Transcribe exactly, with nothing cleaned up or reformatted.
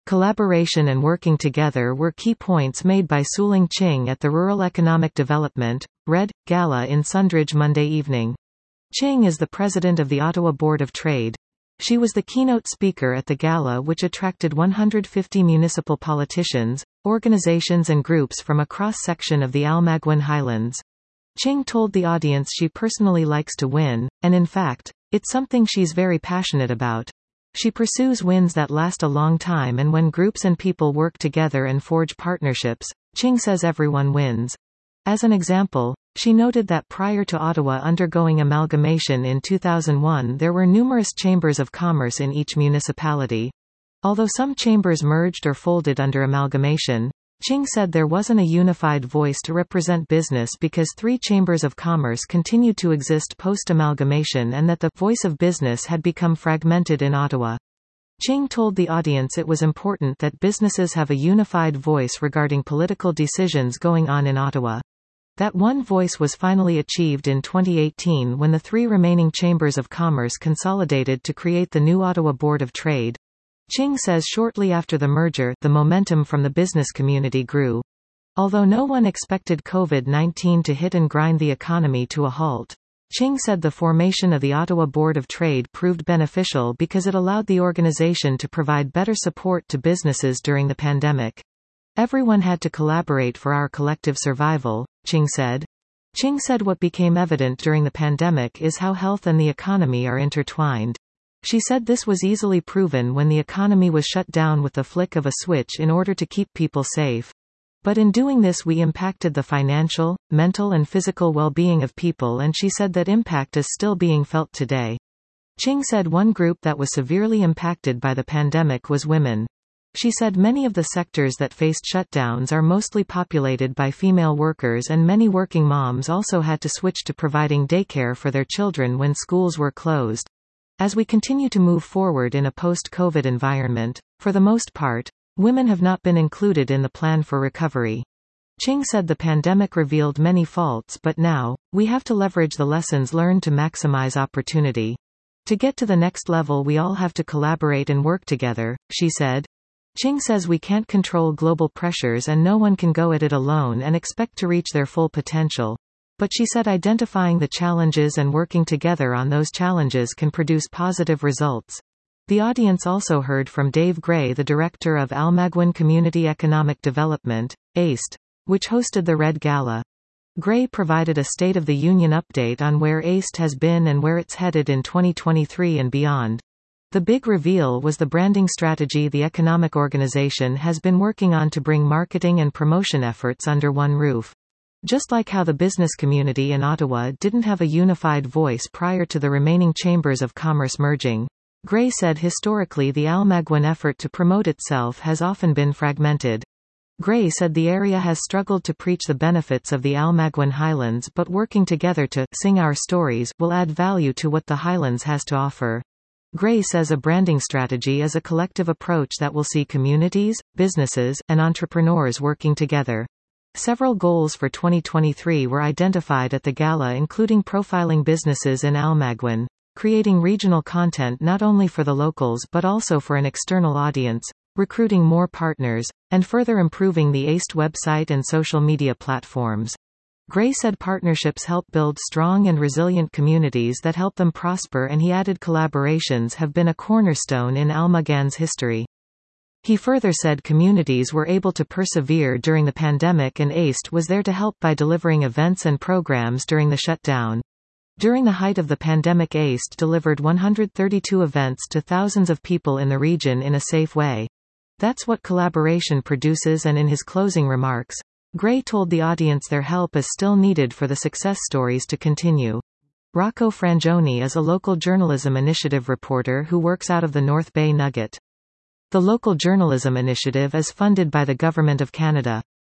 Collaboration and working together were key points made by Su-Ling Ching at the Rural Economic Development, Red, Gala in Sundridge Monday evening. Ching is the president of the Ottawa Board of Trade. She was the keynote speaker at the gala, which attracted one hundred fifty municipal politicians, organizations and groups from a cross-section of the Almaguin Highlands. Ching told the audience she personally likes to win, and in fact, it's something she's very passionate about. She pursues wins that last a long time, and when groups and people work together and forge partnerships, Ching says everyone wins. As an example, she noted that prior to Ottawa undergoing amalgamation in two thousand one, there were numerous chambers of commerce in each municipality. Although some chambers merged or folded under amalgamation, Ching said there wasn't a unified voice to represent business because three chambers of commerce continued to exist post-amalgamation and that the voice of business had become fragmented in Ottawa. Ching told the audience it was important that businesses have a unified voice regarding political decisions going on in Ottawa. That one voice was finally achieved in twenty eighteen when the three remaining chambers of commerce consolidated to create the new Ottawa Board of Trade. Ching says shortly after the merger, the momentum from the business community grew. Although no one expected COVID nineteen to hit and grind the economy to a halt, Ching said the formation of the Ottawa Board of Trade proved beneficial because it allowed the organization to provide better support to businesses during the pandemic. Everyone had to collaborate for our collective survival, Ching said. Ching said what became evident during the pandemic is how health and the economy are intertwined. She said this was easily proven when the economy was shut down with the flick of a switch in order to keep people safe. But in doing this we impacted the financial, mental and physical well-being of people, and she said that impact is still being felt today. Ching said one group that was severely impacted by the pandemic was women. She said many of the sectors that faced shutdowns are mostly populated by female workers, and many working moms also had to switch to providing daycare for their children when schools were closed. As we continue to move forward in a post-COVID environment, for the most part, women have not been included in the plan for recovery. Ching said the pandemic revealed many faults, but now, we have to leverage the lessons learned to maximize opportunity. To get to the next level we all have to collaborate and work together, she said. Ching says we can't control global pressures and no one can go at it alone and expect to reach their full potential. But she said identifying the challenges and working together on those challenges can produce positive results. The audience also heard from Dave Gray, the director of Almaguin Community Economic Development, A C E D, which hosted the Red Gala. Gray provided a State of the Union update on where A C E D has been and where it's headed in twenty twenty-three and beyond. The big reveal was the branding strategy the economic organization has been working on to bring marketing and promotion efforts under one roof. Just like how the business community in Ottawa didn't have a unified voice prior to the remaining chambers of commerce merging, Gray said historically the Almaguin effort to promote itself has often been fragmented. Gray said the area has struggled to preach the benefits of the Almaguin Highlands, but working together to sing our stories will add value to what the Highlands has to offer. Gray says a branding strategy is a collective approach that will see communities, businesses, and entrepreneurs working together. Several goals for twenty twenty-three were identified at the gala, including profiling businesses in Almaguin, creating regional content not only for the locals but also for an external audience, recruiting more partners, and further improving the A C E D website and social media platforms. Gray said partnerships help build strong and resilient communities that help them prosper, and he added collaborations have been a cornerstone in Almaguin's history. He further said communities were able to persevere during the pandemic and A C E D was there to help by delivering events and programs during the shutdown. During the height of the pandemic, A C E D delivered one hundred thirty-two events to thousands of people in the region in a safe way. That's what collaboration produces, and in his closing remarks, Gray told the audience their help is still needed for the success stories to continue. Rocco Frangioni is a local journalism initiative reporter who works out of the North Bay Nugget. The local journalism initiative is funded by the Government of Canada.